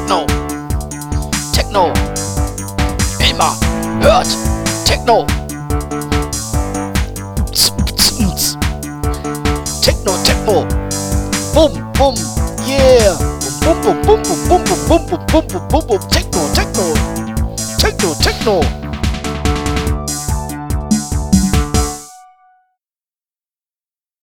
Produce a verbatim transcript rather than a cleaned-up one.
Techno, Techno, immer hört Techno. Techno, Techno, bum, bum, yeah, bum, bum, bum, bum, bum, bum, bum, bum, bum, bum, bum, bum, Techno, Techno, Techno, Techno.